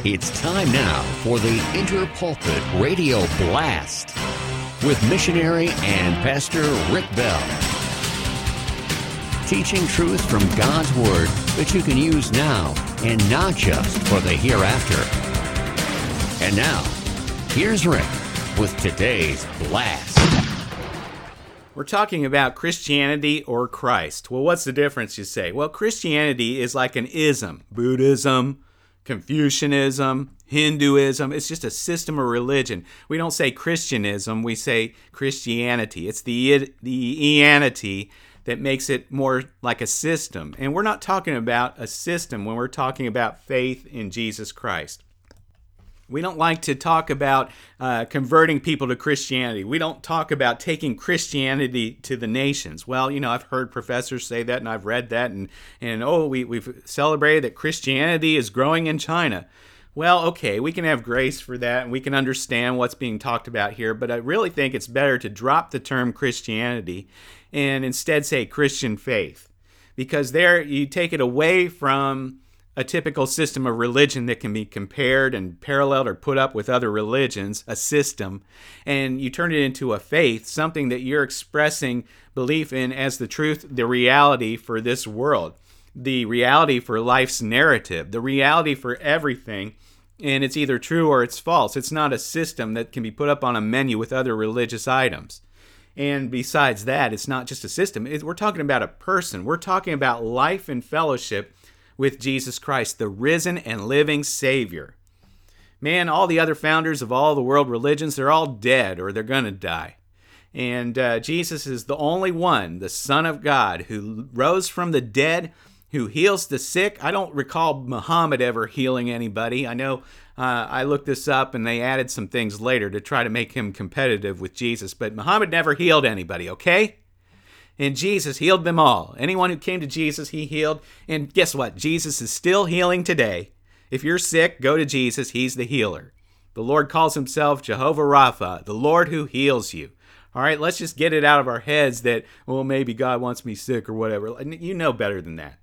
It's time now for the Interpulpit Radio Blast with missionary and pastor Rick Bell. Teaching truth from God's Word that you can use now and not just for the hereafter. And now, here's Rick with today's Blast. We're talking about Christianity or Christ. Well, what's the difference, you say? Well, Christianity is like an ism. Buddhism, Confucianism, Hinduism. It's just a system of religion. We don't say Christianism, we say Christianity. It's the eanity that makes it more like a system. And we're not talking about a system when we're talking about faith in Jesus Christ. We don't like to talk about converting people to Christianity. We don't talk about taking Christianity to the nations. Well, I've heard professors say that, and I've read that, and we've celebrated that Christianity is growing in China. Well, okay, we can have grace for that, and we can understand what's being talked about here, but I really think it's better to drop the term Christianity and instead say Christian faith, because there you take it away from a typical system of religion that can be compared and paralleled or put up with other religions, a system, and you turn it into a faith, something that you're expressing belief in as the truth, the reality for this world, the reality for life's narrative, the reality for everything, and it's either true or it's false. It's not a system that can be put up on a menu with other religious items. And besides that, it's not just a system. We're talking about a person. We're talking about life and fellowship with Jesus Christ, the risen and living Savior. Man, all the other founders of all the world religions, they're all dead or they're going to die. And Jesus is the only one, the Son of God, who rose from the dead, who heals the sick. I don't recall Muhammad ever healing anybody. I know I looked this up and they added some things later to try to make him competitive with Jesus, but Muhammad never healed anybody, okay? And Jesus healed them all. Anyone who came to Jesus, he healed. And guess what? Jesus is still healing today. If you're sick, go to Jesus. He's the healer. The Lord calls himself Jehovah Rapha, the Lord who heals you. All right, let's just get it out of our heads that, well, maybe God wants me sick or whatever. You know better than that.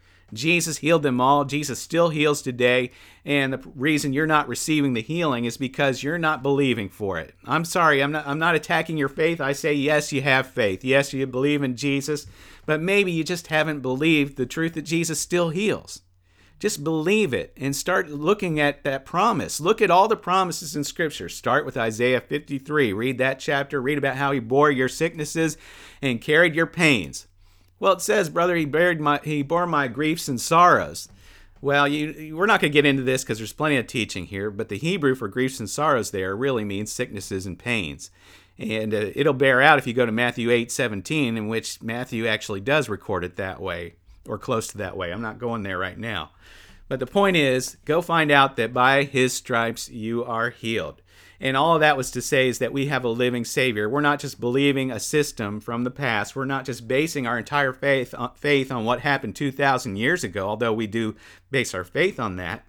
Jesus healed them all. Jesus still heals today. And the reason you're not receiving the healing is because you're not believing for it. I'm sorry, I'm not attacking your faith. I say, yes, you have faith. Yes, you believe in Jesus. But maybe you just haven't believed the truth that Jesus still heals. Just believe it and start looking at that promise. Look at all the promises in Scripture. Start with Isaiah 53. Read that chapter. Read about how he bore your sicknesses and carried your pains. Well, it says, brother, he bore my griefs and sorrows. Well, we're not going to get into this because there's plenty of teaching here, but the Hebrew for griefs and sorrows there really means sicknesses and pains. And it'll bear out if you go to Matthew 8:17, in which Matthew actually does record it that way, or close to that way. I'm not going there right now. But the point is, go find out that by his stripes you are healed. And all of that was to say is that we have a living Savior. We're not just believing a system from the past. We're not just basing our entire faith on what happened 2,000 years ago, although we do base our faith on that.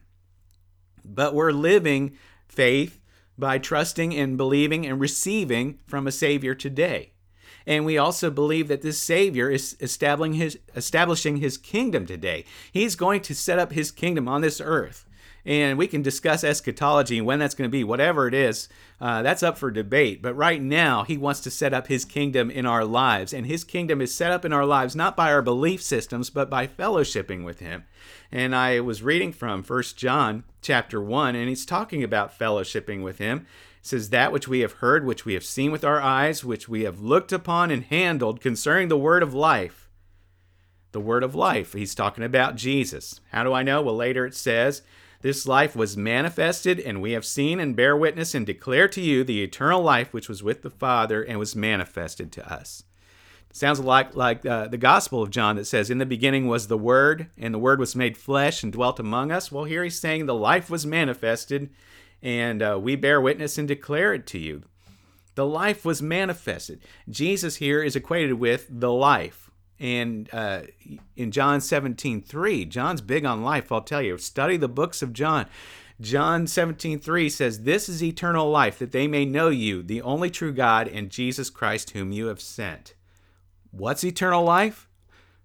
But we're living faith by trusting and believing and receiving from a Savior today. And we also believe that this Savior is establishing his kingdom today. He's going to set up his kingdom on this earth. And we can discuss eschatology and when that's going to be, whatever it is, that's up for debate. But right now, he wants to set up his kingdom in our lives. And his kingdom is set up in our lives not by our belief systems, but by fellowshipping with him. And I was reading from 1 John chapter 1, and he's talking about fellowshipping with him. It says, that which we have heard, which we have seen with our eyes, which we have looked upon and handled concerning the word of life. The word of life. He's talking about Jesus. How do I know? Well, later it says, this life was manifested, and we have seen and bear witness and declare to you the eternal life which was with the Father and was manifested to us. It sounds like the Gospel of John that says, in the beginning was the Word, and the Word was made flesh and dwelt among us. Well, here he's saying the life was manifested, and we bear witness and declare it to you. The life was manifested. Jesus here is equated with the life. And in John 17:3, John's big on life, I'll tell you. Study the books of John. John 17:3 says, this is eternal life, that they may know you, the only true God, and Jesus Christ whom you have sent. What's eternal life?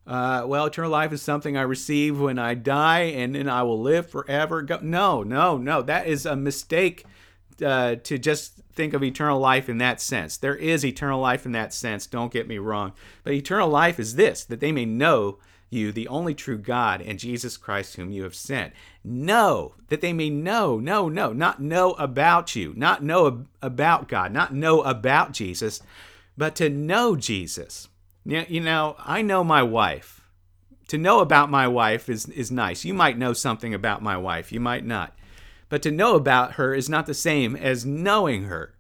Well, eternal life is something I receive when I die, and then I will live forever. No, no, no. That is a mistake to just think of eternal life in that sense. There is eternal life in that sense, don't get me wrong. But eternal life is this, that they may know you, the only true God, and Jesus Christ whom you have sent. Know, that they may know, not know about you, not know about God, not know about Jesus, but to know Jesus. You know, I know my wife. To know about my wife is nice. You might know something about my wife, you might not. But to know about her is not the same as knowing her.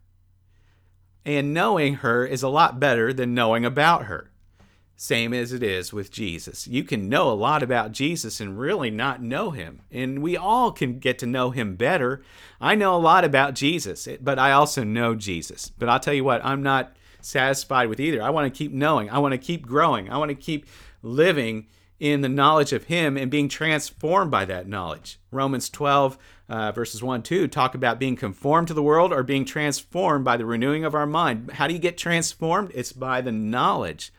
And knowing her is a lot better than knowing about her. Same as it is with Jesus. You can know a lot about Jesus and really not know him. And we all can get to know him better. I know a lot about Jesus, but I also know Jesus. But I'll tell you what, I'm not satisfied with either. I want to keep knowing. I want to keep growing. I want to keep living in the knowledge of him and being transformed by that knowledge. Romans 12, verses 1 and 2 talk about being conformed to the world or being transformed by the renewing of our mind. How do you get transformed? It's by the knowledge.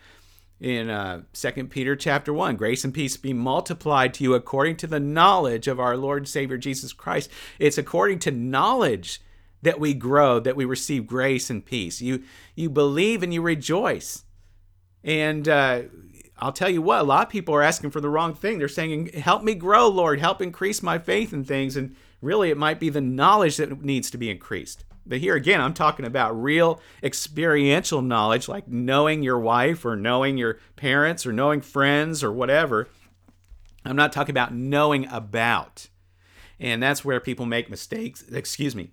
In 2 Peter chapter 1, grace and peace be multiplied to you according to the knowledge of our Lord and Savior Jesus Christ. It's according to knowledge that we grow, that we receive grace and peace. You believe and you rejoice. And I'll tell you what, a lot of people are asking for the wrong thing. They're saying, help me grow, Lord, help increase my faith in things. And really, it might be the knowledge that needs to be increased. But here again, I'm talking about real experiential knowledge, like knowing your wife or knowing your parents or knowing friends or whatever. I'm not talking about knowing about. And that's where people make mistakes in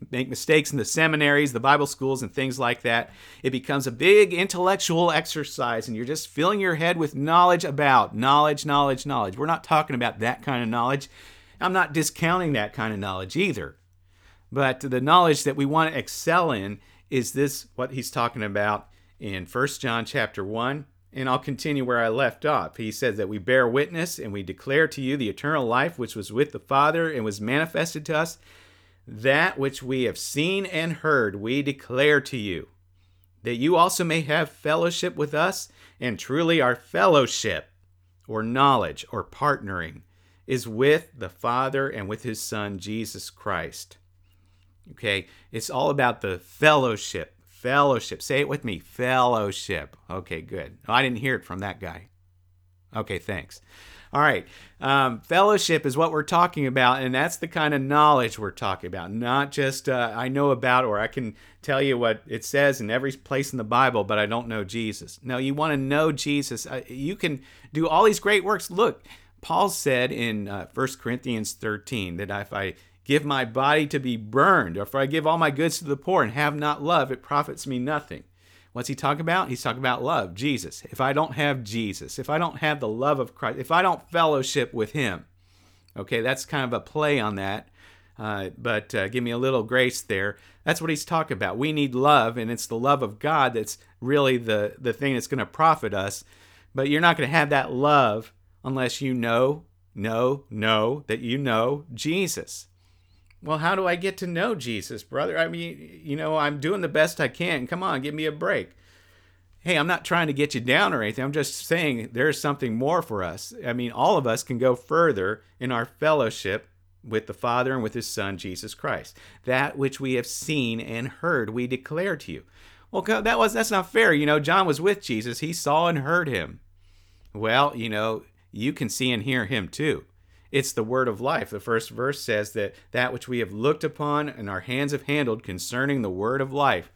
the seminaries, the Bible schools, and things like that. It becomes a big intellectual exercise, and you're just filling your head with knowledge about knowledge. We're not talking about that kind of knowledge. I'm not discounting that kind of knowledge either. But the knowledge that we want to excel in is this, what he's talking about in 1 John chapter 1. And I'll continue where I left off. He says that we bear witness and we declare to you the eternal life which was with the Father and was manifested to us. That which we have seen and heard we declare to you, that you also may have fellowship with us. And truly our fellowship, or knowledge, or partnering, is with the Father and with his Son, Jesus Christ. Okay, it's all about the fellowship. Fellowship. Say it with me. Fellowship. Okay, good. Oh, I didn't hear it from that guy. Okay, thanks. All right. Fellowship is what we're talking about, and that's the kind of knowledge we're talking about. Not just I know about, or I can tell you what it says in every place in the Bible, but I don't know Jesus. No, you want to know Jesus. You can do all these great works. Look, Paul said in 1 Corinthians 13 that if I give my body to be burned, or if I give all my goods to the poor and have not love, it profits me nothing. What's he talking about? He's talking about love, Jesus. If I don't have Jesus, if I don't have the love of Christ, if I don't fellowship with him, okay, that's kind of a play on that, but give me a little grace there. That's what he's talking about. We need love, and it's the love of God that's really the thing that's going to profit us, but you're not going to have that love unless you know that you know Jesus. Well, how do I get to know Jesus, brother? I mean, I'm doing the best I can. Come on, give me a break. Hey, I'm not trying to get you down or anything. I'm just saying there's something more for us. I mean, all of us can go further in our fellowship with the Father and with his Son, Jesus Christ. That which we have seen and heard, we declare to you. Well, that's not fair. John was with Jesus. He saw and heard him. Well, you can see and hear him too. It's the word of life. The first verse says that which we have looked upon and our hands have handled concerning the word of life.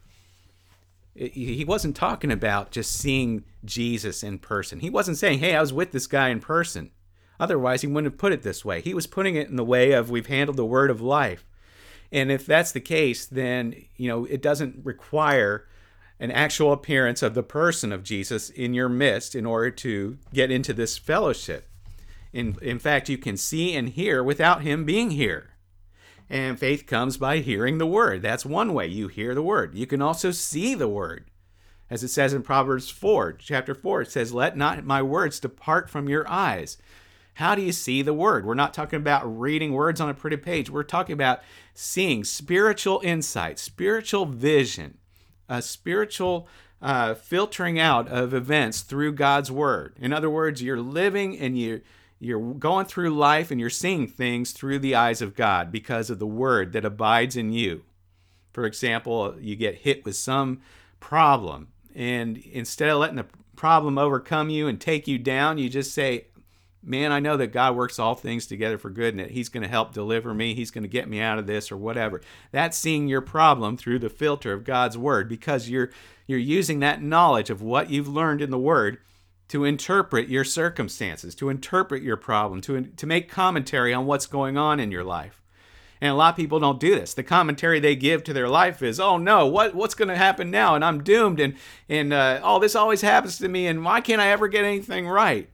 He wasn't talking about just seeing Jesus in person. He wasn't saying, hey, I was with this guy in person. Otherwise, he wouldn't have put it this way. He was putting it in the way of we've handled the word of life. And if that's the case, then, it doesn't require an actual appearance of the person of Jesus in your midst in order to get into this fellowship. In fact, you can see and hear without him being here. And faith comes by hearing the word. That's one way you hear the word. You can also see the word. As it says in Proverbs 4, chapter 4, it says, let not my words depart from your eyes. How do you see the word? We're not talking about reading words on a pretty page. We're talking about seeing spiritual insight, spiritual vision, a spiritual filtering out of events through God's Word. In other words, you're living and you're going through life and you're seeing things through the eyes of God because of the Word that abides in you. For example, you get hit with some problem, and instead of letting the problem overcome you and take you down, you just say, man, I know that God works all things together for good and that He's going to help deliver me. He's going to get me out of this or whatever. That's seeing your problem through the filter of God's Word, because you're using that knowledge of what you've learned in the Word to interpret your circumstances, to interpret your problem, to make commentary on what's going on in your life. And a lot of people don't do this. The commentary they give to their life is, oh no, what's going to happen now? And I'm doomed, and this always happens to me, and why can't I ever get anything right?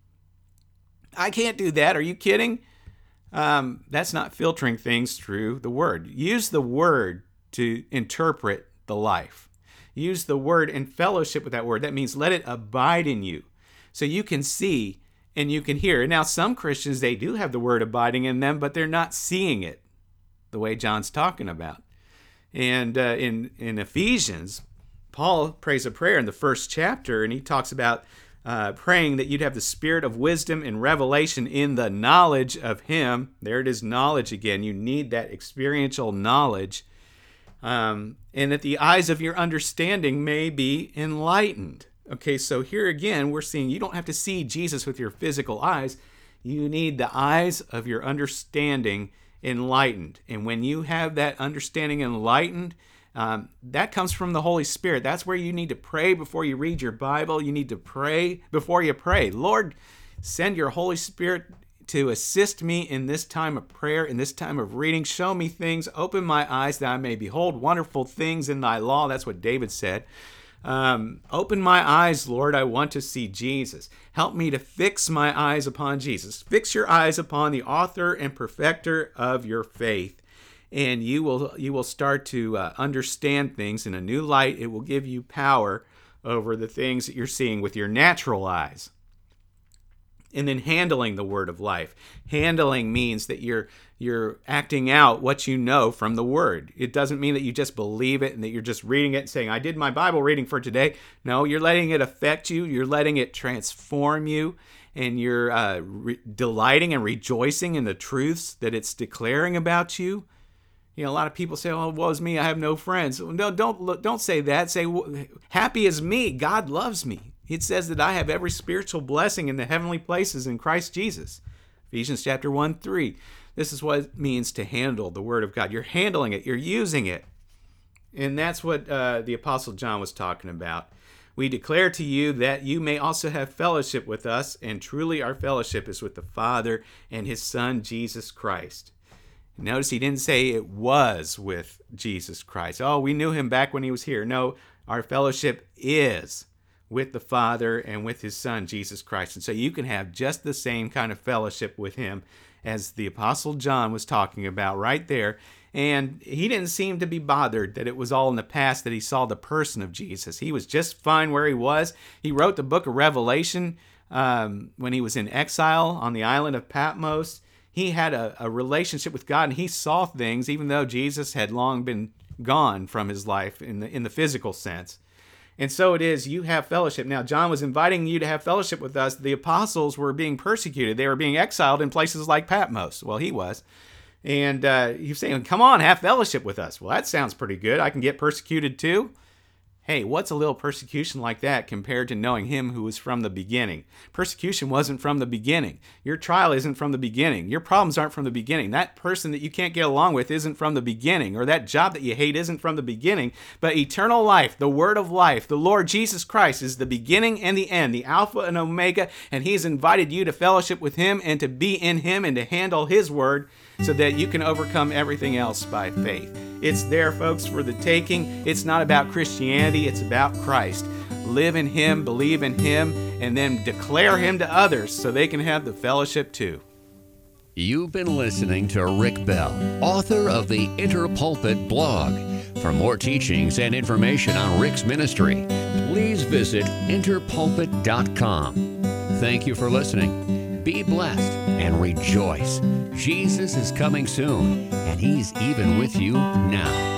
I can't do that. Are you kidding? That's not filtering things through the Word. Use the Word to interpret the life. Use the Word in fellowship with that Word. That means let it abide in you so you can see and you can hear. Now, some Christians, they do have the Word abiding in them, but they're not seeing it the way John's talking about. And in Ephesians, Paul prays a prayer in the first chapter, and he talks about praying that you'd have the spirit of wisdom and revelation in the knowledge of Him. There it is, knowledge again. You need that experiential knowledge. And that the eyes of your understanding may be enlightened. Okay, so here again, we're seeing you don't have to see Jesus with your physical eyes. You need the eyes of your understanding enlightened. And when you have that understanding enlightened, that comes from the Holy Spirit. That's where you need to pray before you read your Bible. You need to pray before you pray. Lord, send your Holy Spirit to assist me in this time of prayer, in this time of reading. Show me things. Open my eyes that I may behold wonderful things in thy law. That's what David said. Open my eyes, Lord. I want to see Jesus. Help me to fix my eyes upon Jesus. Fix your eyes upon the author and perfecter of your faith. And you will start to understand things in a new light. It will give you power over the things that you're seeing with your natural eyes. And then handling the word of life. Handling means that you're acting out what you know from the word. It doesn't mean that you just believe it and that you're just reading it and saying, I did my Bible reading for today. No, you're letting it affect you. You're letting it transform you. And you're delighting and rejoicing in the truths that it's declaring about you. You know, a lot of people say, "Oh, woe is me, I have no friends." No, don't say that. Say, "Happy is me, God loves me." It says that I have every spiritual blessing in the heavenly places in Christ Jesus. Ephesians chapter 1:3. This is what it means to handle the Word of God. You're handling it. You're using it. And that's what the Apostle John was talking about. We declare to you that you may also have fellowship with us, and truly our fellowship is with the Father and His Son, Jesus Christ. Notice he didn't say it was with Jesus Christ. Oh, we knew Him back when He was here. No, our fellowship is with the Father and with His Son, Jesus Christ. And so you can have just the same kind of fellowship with Him as the Apostle John was talking about right there. And he didn't seem to be bothered that it was all in the past, that he saw the person of Jesus. He was just fine where he was. He wrote the book of Revelation when he was in exile on the island of Patmos. He had a relationship with God, and he saw things even though Jesus had long been gone from his life in the physical sense. And so it is, you have fellowship. Now, John was inviting you to have fellowship with us. The apostles were being persecuted. They were being exiled in places like Patmos. Well, he was. And he's saying, come on, have fellowship with us. Well, that sounds pretty good. I can get persecuted too. Hey, what's a little persecution like that compared to knowing Him who was from the beginning? Persecution wasn't from the beginning. Your trial isn't from the beginning. Your problems aren't from the beginning. That person that you can't get along with isn't from the beginning, or that job that you hate isn't from the beginning. But eternal life, the Word of life, the Lord Jesus Christ is the beginning and the end, the Alpha and Omega, and He's invited you to fellowship with Him and to be in Him and to handle His Word so that you can overcome everything else by faith. It's there, folks, for the taking. It's not about Christianity. It's about Christ. Live in Him, believe in Him, and then declare Him to others so they can have the fellowship too. You've been listening to Rick Bell, author of the Interpulpit blog. For more teachings and information on Rick's ministry, please visit interpulpit.com. Thank you for listening. Be blessed and rejoice. Jesus is coming soon, and He's even with you now.